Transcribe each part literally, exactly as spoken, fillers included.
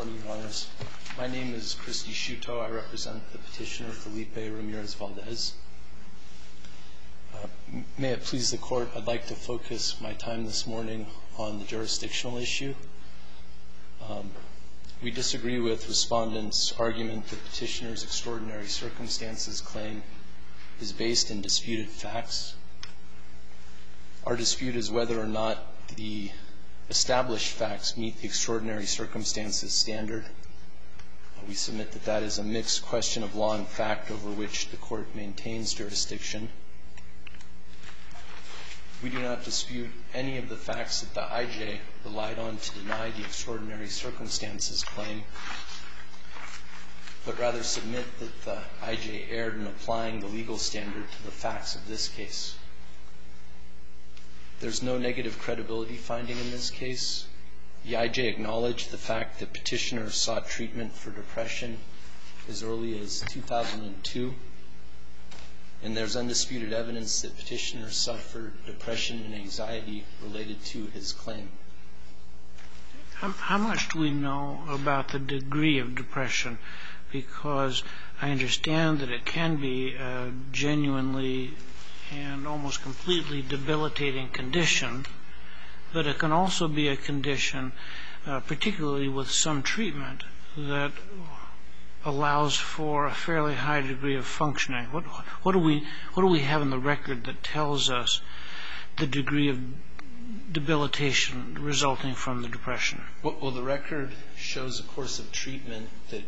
morning, Your Honors. My name is Christy Shuto. I represent the petitioner Felipe Ramirez-Valdez. Uh, may it please the Court, I'd like to focus my time this morning on the jurisdictional issue. Um, we disagree with Respondent's argument that petitioner's extraordinary circumstances claim is based in disputed facts. Our dispute is whether or not the established facts meet the extraordinary circumstances standard. We submit that that is a mixed question of law and fact over which the Court maintains jurisdiction. We do not dispute any of the facts that the I J relied on to deny the extraordinary circumstances claim, but rather submit that the I J erred in applying the legal standard to the facts of this case. There's no negative credibility finding in this case. The I J acknowledged the fact that petitioner sought treatment for depression as early as two thousand two, and there's undisputed evidence that petitioner suffered depression and anxiety related to his claim. How, how much do we know about the degree of depression? Because I understand that it can be a genuinely and almost completely debilitating condition, but it can also be a condition, uh, particularly with some treatment, that allows for a fairly high degree of functioning. What, what do we, what do we have in the record that tells us the degree of debilitation resulting from the depression? Well, well the record shows a course of treatment that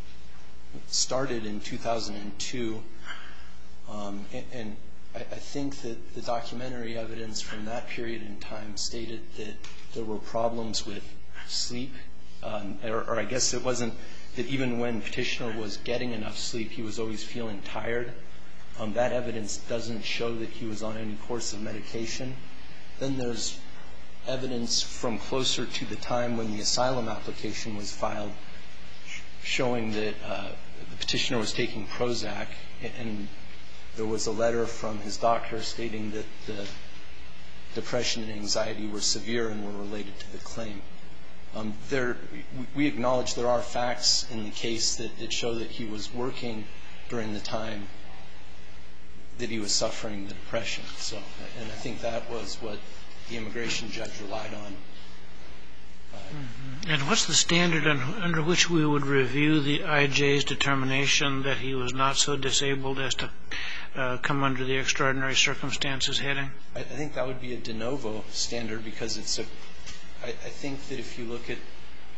started in two thousand two, um, and, and I think that the documentary evidence from that period in time stated that there were problems with sleep, um, or, or I guess it wasn't that even when petitioner was getting enough sleep, he was always feeling tired. Um, that evidence doesn't show that he was on any course of medication. Then there's evidence from closer to the time when the asylum application was filed showing that uh, the petitioner was taking Prozac, and there was a letter from his doctor stating that the depression and anxiety were severe and were related to the claim. Um, there, we acknowledge there are facts in the case that, that show that he was working during the time that he was suffering the depression. So, and I think that was what the immigration judge relied on. Mm-hmm. And what's the standard under which we would review the I J's determination that he was not so disabled as to uh, come under the extraordinary circumstances heading? I, I think that would be a de novo standard, because it's a, I, I think that if you look at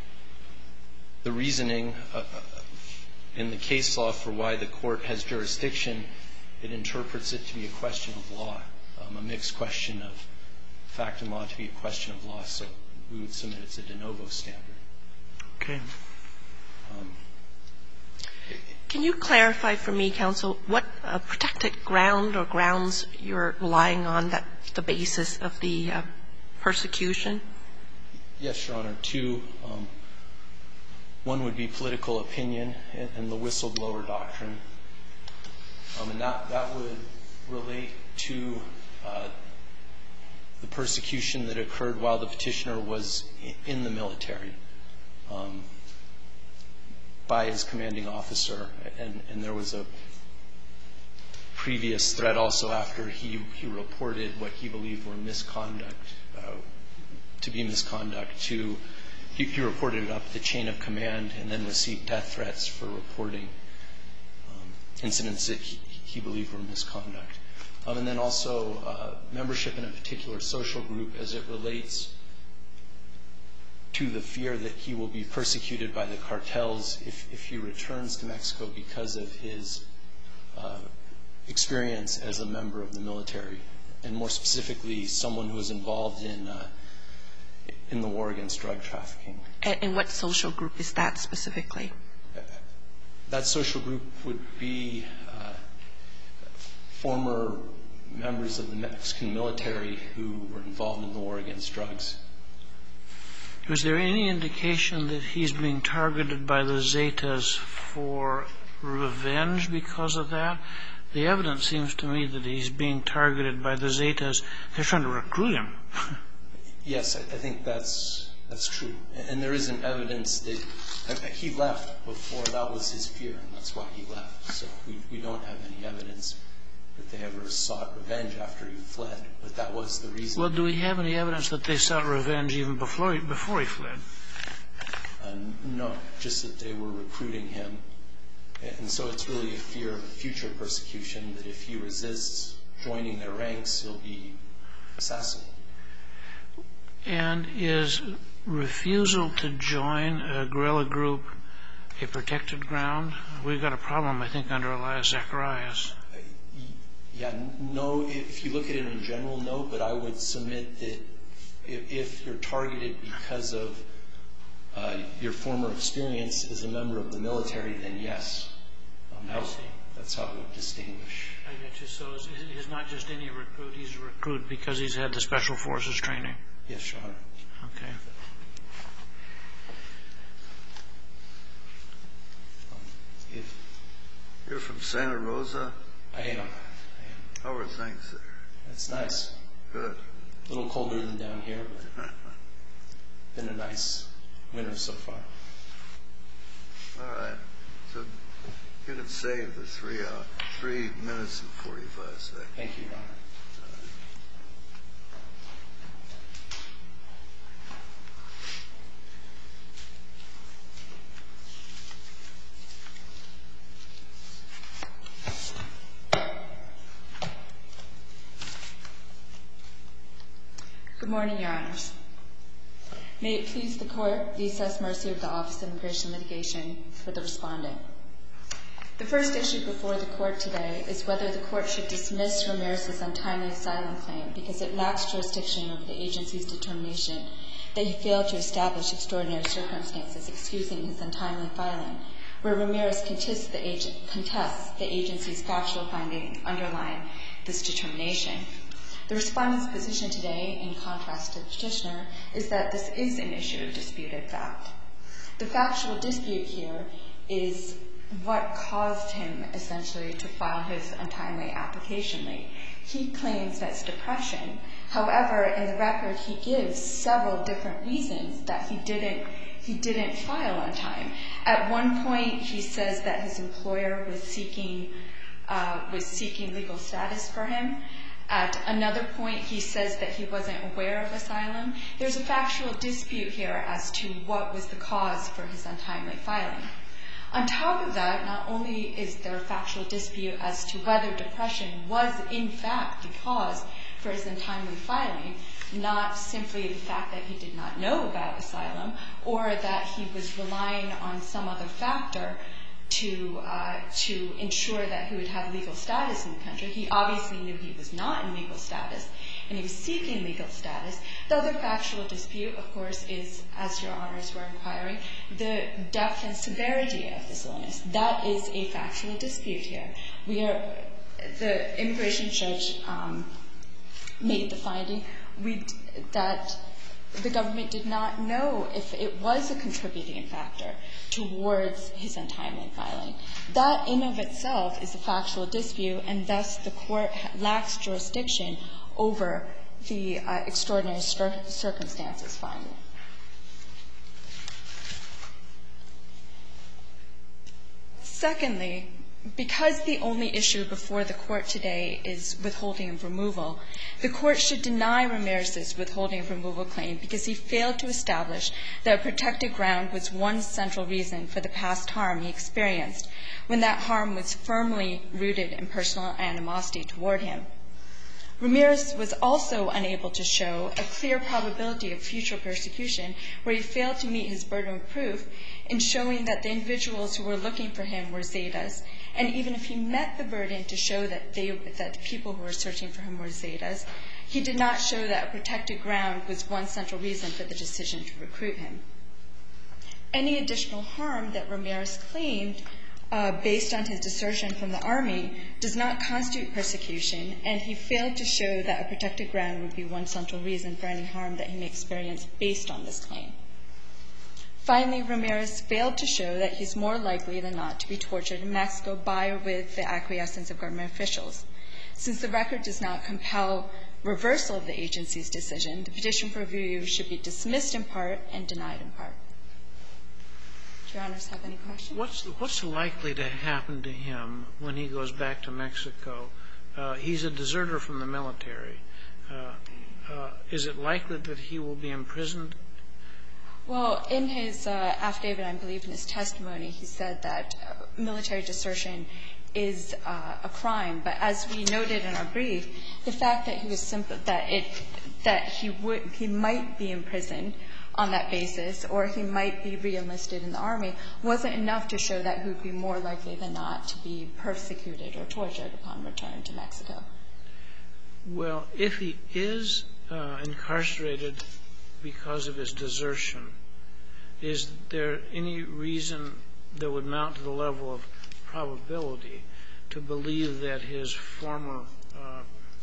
the reasoning uh, in the case law for why the court has jurisdiction, it interprets it to be a question of law, um, a mixed question of fact and law to be a question of law. So we would submit it's a de novo standard. Okay. Um, Can you clarify for me, counsel, what uh, protected ground or grounds you're relying on that the basis of the uh, persecution? Yes, Your Honor. Two. Um, one would be political opinion and, and the whistleblower doctrine. Um, and that, that would relate to uh, the persecution that occurred while the petitioner was in the military um, by his commanding officer. And, and there was a previous threat also after he, he reported what he believed were misconduct, uh, to be misconduct to, he, he reported it up the chain of command and then received death threats for reporting um, incidents that he, he believed were misconduct. Um, and then also uh, membership in a particular social group as it relates to the fear that he will be persecuted by the cartels if, if he returns to Mexico because of his uh, experience as a member of the military, and more specifically, someone who was involved in uh, in the war against drug trafficking. And, and what social group is that specifically? That social group would be uh, former members of the Mexican military who were involved in the war against drugs. Was there any indication that he's being targeted by the Zetas for revenge because of that? The evidence seems to me that he's being targeted by the Zetas. They're trying to recruit him. Yes, I, I think that's That's true. And there isn't evidence that he left before that was his fear, and that's why he left. So we, we don't have any evidence that they ever sought revenge after he fled, but that was the reason. Well, do we have any evidence that they sought revenge even before he, before he fled? Uh, no, just that they were recruiting him. And so it's really a fear of future persecution, that if he resists joining their ranks, he'll be assassinated. And is refusal to join a guerrilla group a protected ground? We've got a problem, I think, under Elias Zacharias. Yeah, no, if you look at it in general, no, but I would submit that if, if you're targeted because of uh, your former experience as a member of the military, then yes. Um, I see. That's how I would distinguish. I get you. So he's not just any recruit, he's a recruit because he's had the Special Forces training. Yes, Your Honor. Okay. Um, if You're from Santa Rosa? I am. I am. How are things there? It's nice. Good. A little colder than down here, but been a nice winter so far. All right. So you can save the three hour, three minutes and forty-five seconds. Thank you, Your Honor. Good morning, Your Honors. May it please the Court, Lisa S. Mercy of the Office of Immigration Litigation for the respondent. The first issue before the Court today is whether the Court should dismiss Ramirez's untimely asylum claim because it lacks jurisdiction over the agency's determination that he failed to establish extraordinary circumstances excusing his untimely filing, where Ramirez contests the, agent, contests the agency's factual finding underlying this determination. The respondent's position today, in contrast to the petitioner, is that this is an issue of disputed fact. The factual dispute here is what caused him, essentially, to file his untimely application late. He claims that's depression. However, in the record, he gives several different reasons that he didn't he didn't file on time. At one point, he says that his employer was seeking uh, was seeking legal status for him. At another point, he says that he wasn't aware of asylum. There's a factual dispute here as to what was the cause for his untimely filing. On top of that, not only is there a factual dispute as to whether depression was in fact the cause for his untimely filing, not simply the fact that he did not know about asylum or that he was relying on some other factor to uh, to ensure that he would have legal status in the country. He obviously knew he was not in legal status, and he was seeking legal status. The other factual dispute, of course, is, as Your Honors were inquiring, the depth and severity of this illness. That is a factual dispute here. We are, the immigration judge um, made the finding we, that the government did not know if it was a contributing factor towards his untimely filing. That in of itself is a factual dispute, and thus the court lacks jurisdiction over the uh, extraordinary cir- circumstances finding. Secondly, because the only issue before the court today is withholding of removal, the court should deny Ramirez's withholding of removal claim because he failed to establish that a protected ground was one central reason for the past harm he experienced, when that harm was firmly rooted in personal animosity toward him. Ramirez was also unable to show a clear probability of future persecution, where he failed to meet his burden of proof in showing that the individuals who were looking for him were Zetas, and even if he met the burden to show that they, that the people who were searching for him were Zetas, he did not show that a protected ground was one central reason for the decision to recruit him. Any additional harm that Ramirez claimed Uh, based on his desertion from the Army, does not constitute persecution, and he failed to show that a protected ground would be one central reason for any harm that he may experience based on this claim. Finally, Ramirez failed to show that he's more likely than not to be tortured in Mexico by or with the acquiescence of government officials. Since the record does not compel reversal of the agency's decision, the petition for review should be dismissed in part and denied in part. Do Your Honors have any questions? What's, what's likely to happen to him when he goes back to Mexico? Uh, he's a deserter from the military. Uh, uh, is it likely that he will be imprisoned? Well, in his uh, affidavit, I believe in his testimony, he said that uh, military desertion is uh, a crime. But as we noted in our brief, the fact that he was simple, that it that he would he might be imprisoned on that basis, or he might be reenlisted in the Army, wasn't enough to show that he would be more likely than not to be persecuted or tortured upon return to Mexico. Well, if he is uh, incarcerated because of his desertion, is there any reason that would mount to the level of probability to believe that his former, uh,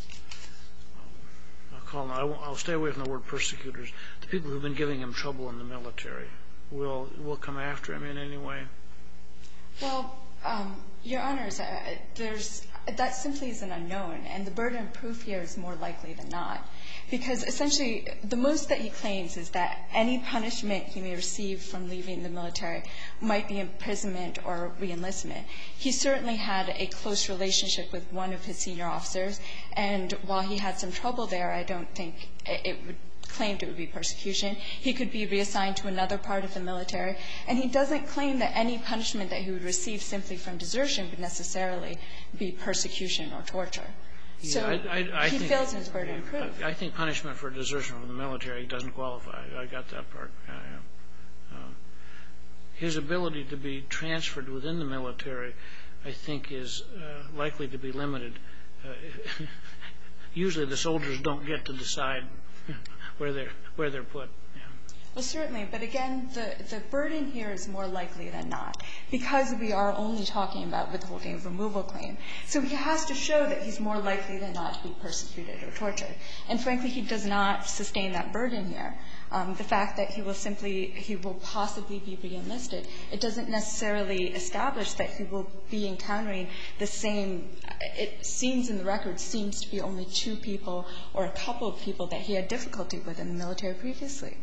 I'll call them, I'll stay away from the word persecutors, the people who've been giving him trouble in the military, will will come after him in any way? Well, um, Your Honors, uh, there's that simply is an unknown, and the burden of proof here is more likely than not. Because essentially, the most that he claims is that any punishment he may receive from leaving the military might be imprisonment or reenlistment. He certainly had a close relationship with one of his senior officers, and while he had some trouble there, I don't think it would claimed it would be persecution. He could be reassigned to another part of the military, and he doesn't claim that any punishment that he would receive simply from desertion would necessarily be persecution or torture. So yeah, I, I, I he think, fails in his burden of proof. I, I think punishment for desertion from the military doesn't qualify. I got that part. Yeah, yeah. Uh, his ability to be transferred within the military, I think, is uh, likely to be limited. Uh, usually the soldiers don't get to decide where they're where they're put. Yeah. Well, certainly, but again, the the burden here is more likely than not, because we are only talking about withholding of removal claim. So he has to show that he's more likely than not to be persecuted or tortured. And frankly, he does not sustain that burden here. Um, the fact that he will simply he will possibly be reenlisted, it doesn't necessarily establish that he will be encountering the same. It seems in the record seems to be only two people or a couple of people that he had difficulty with in the military previously.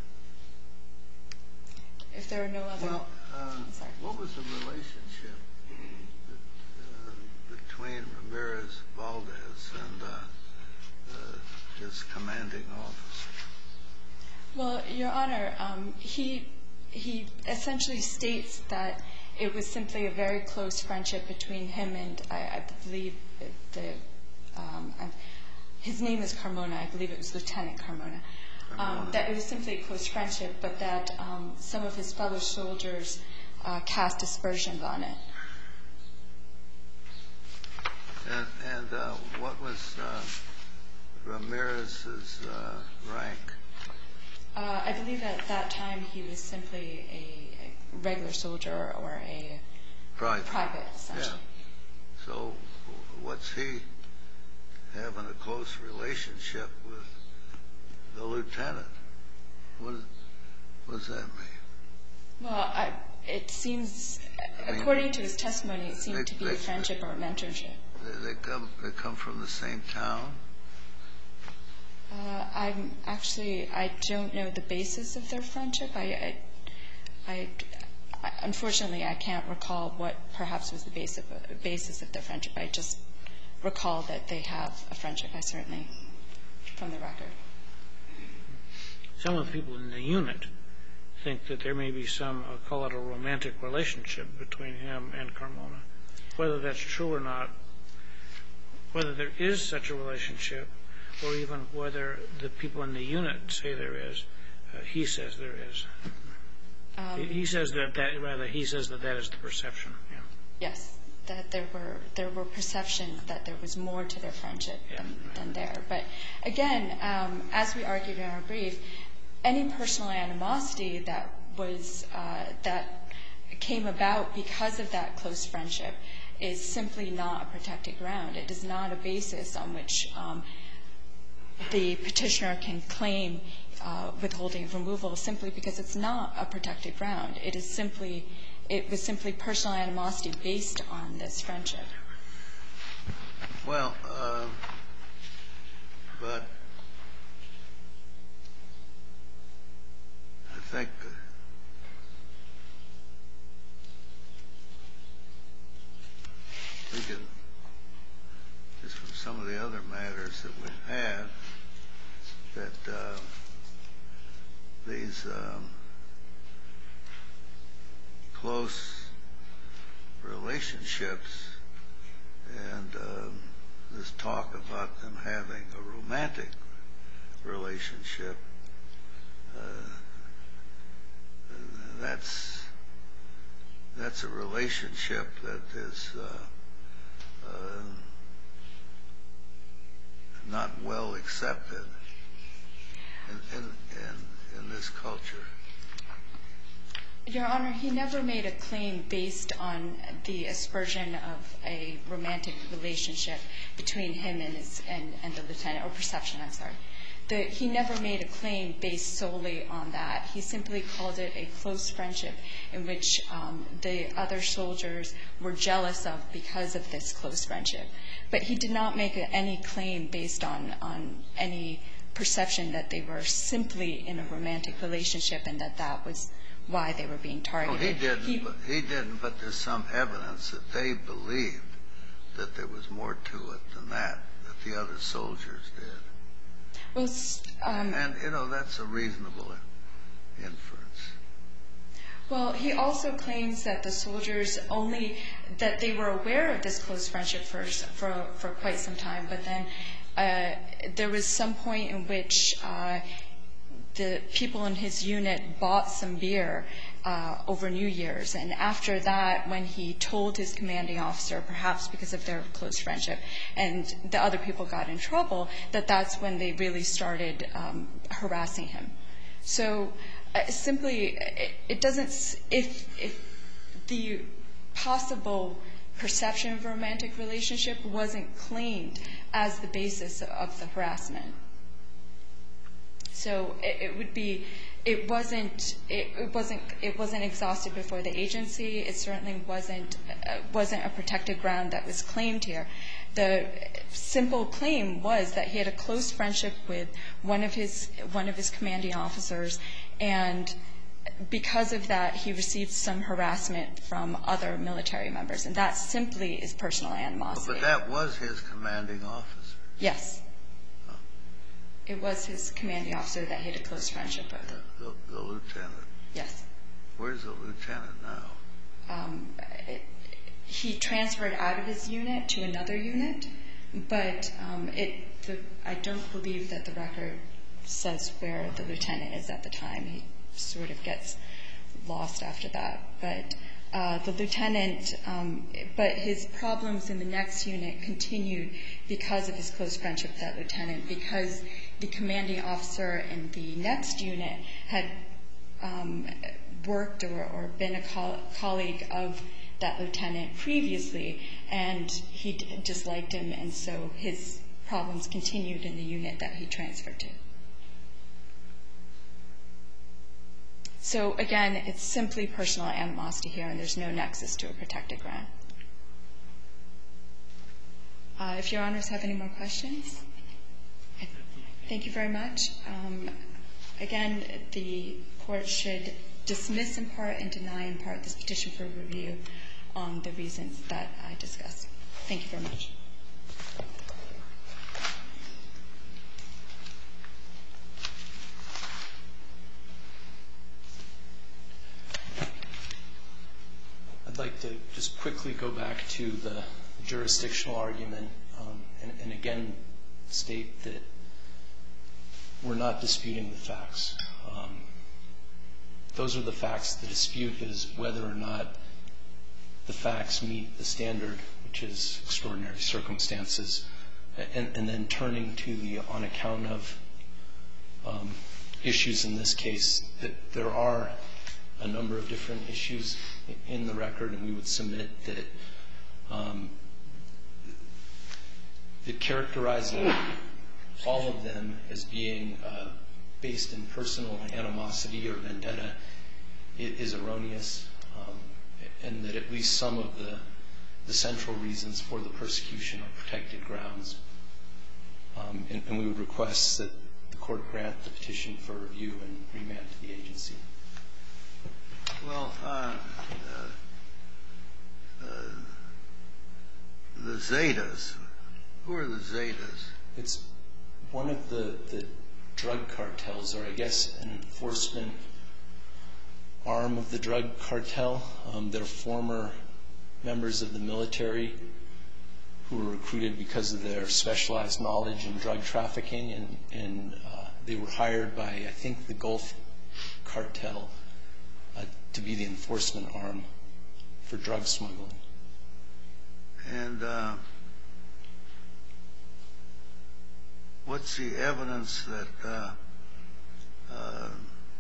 If there are no other. Well, uh, what was the relationship that, uh, between Ramirez Valdez and uh, uh, his commanding officer? Well, Your Honor, um, he he essentially states that it was simply a very close friendship between him and I, I believe the um, I'm, his name is Carmona. I believe it was Lieutenant Carmona. Um, that it was simply a close friendship, but that um, some of his fellow soldiers uh, cast aspersions on it. And, and uh, what was uh, Ramirez's uh, rank? Uh, I believe at that time he was simply a, a regular soldier or a private, private essentially. Yeah. So what's he having a close relationship with the lieutenant? What, what does that mean? Well, I, it seems, I mean, according to his testimony, it seemed they, to be they, a friendship or a mentorship. They, they come. They come from the same town. Uh, I'm actually, I don't know the basis of their friendship. I, I, I, I unfortunately, I can't recall what perhaps was the basis of, basis of their friendship. I just recall that they have a friendship. I certainly, from the record. Some of the people in the unit think that there may be some, I'll call it a romantic relationship between him and Carmona. Whether that's true or not, whether there is such a relationship, or even whether the people in the unit say there is, uh, he says there is. Um, he says that, that, rather, he says that that is the perception. Yeah. Yes, that there were there were perceptions that there was more to their friendship yeah, than, right. than there. But again, um, as we argued in our brief, any personal animosity that was uh, that came about because of that close friendship is simply not a protected ground. It is not a basis on which um, the petitioner can claim uh, withholding of removal simply because it's not a protected ground. It is simply, it was simply personal animosity based on this friendship. Well, uh, But I think we can, just from some of the other matters that we've had, that uh, these um, close relationships and um, this talk about them having a romantic relationship, uh, that's that's a relationship that is uh, uh, not well accepted in, in, in, in this culture. Your Honor, he never made a claim based on the aspersion of a romantic relationship between him and, his, and, and the lieutenant, or perception, I'm sorry. The, he never made a claim based solely on that. He simply called it a close friendship in which um, the other soldiers were jealous of because of this close friendship. But he did not make a, any claim based on, on any perception that they were simply in a romantic relationship and that that was why they were being targeted. No, he didn't. He, but, he didn't. But there's some evidence that they believed that there was more to it than that, that the other soldiers did. Well, um, and you know that's a reasonable inference. Well, he also claims that the soldiers only that they were aware of this close friendship for for for quite some time, but then uh, there was some point in which uh, the people in his unit bought some beer uh, over New Year's. And after that, when he told his commanding officer, perhaps because of their close friendship, and the other people got in trouble, that that's when they really started um, harassing him. So uh, simply, it, it doesn't, if, if the possible perception of a romantic relationship wasn't claimed as the basis of the harassment. So it, it would be, it wasn't, it, it wasn't, it wasn't exhausted before the agency. It certainly wasn't, uh, wasn't a protected ground that was claimed here. The simple claim was that he had a close friendship with one of his, one of his commanding officers, and because of that, he received some harassment from other military members, and that simply is personal animosity. But that was his commanding officer. Yes. It was his commanding officer that he had a close friendship with. The, the lieutenant. Yes. Where's the lieutenant now? Um, it, he transferred out of his unit to another unit, but um, it, the, I don't believe that the record says where the lieutenant is at the time. He sort of gets lost after that. But uh, the lieutenant, um, but his problems in the next unit continued because of his close friendship with that lieutenant, because the commanding officer in the next unit had um, worked or, or been a co- colleague of that lieutenant previously, and he d- disliked him, and so his problems continued in the unit that he transferred to. So again, it's simply personal animosity here, and there's no nexus to a protected ground. Uh, if Your Honors have any more questions? Thank you very much. Um, again, the Court should dismiss in part and deny in part this petition for review on the reasons that I discussed. Thank you very much. I'd like to just quickly go back to the jurisdictional argument um, and, and again state that we're not disputing the facts. Um, those are the facts. The dispute is whether or not the facts meet the standard, which is extraordinary circumstances, and, and then turning to the on account of um, issues in this case, that there are a number of different issues in the record, and we would submit that um, that characterizing all of them as being uh, based in personal animosity or vendetta is erroneous, um, and that at least some of the, the central reasons for the persecution are protected grounds. Um, and, and we would request that the court grant the petition for review and remand to the agency. Well, uh, uh, uh, the Zetas, who are the Zetas? It's one of the, the drug cartels, or I guess an enforcement arm of the drug cartel. Um, they're former members of the military who were recruited because of their specialized knowledge in drug trafficking, and, and uh, they were hired by, I think, the Gulf cartel uh, to be the enforcement arm for drug smuggling. And uh, what's the evidence that, uh, uh,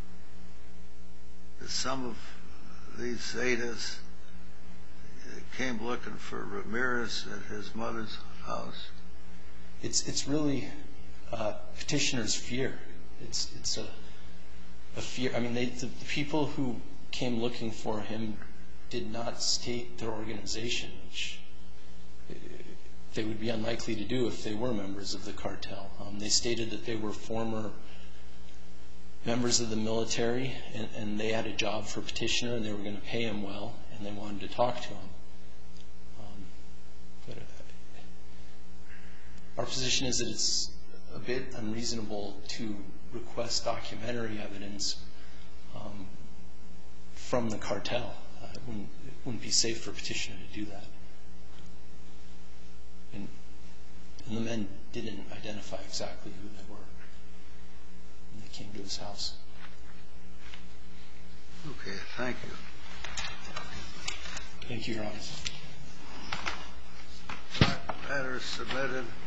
that some of these Zetas came looking for Ramirez at his mother's house? It's it's really uh, petitioner's fear. It's it's a, a fear. I mean, they, the, the people who came looking for him did not state their organization, which they would be unlikely to do if they were members of the cartel. Um, they stated that they were former members of the military, and, and they had a job for petitioner, and they were going to pay him well, and they wanted to talk to him. Um, but uh, our position is that it's a bit unreasonable to request documentary evidence um, from the cartel. Uh, it, wouldn't, it wouldn't be safe for a petitioner to do that. And, and the men didn't identify exactly who they were when they came to his house. Okay, thank you. Thank you, Your Honor. Matter is submitted.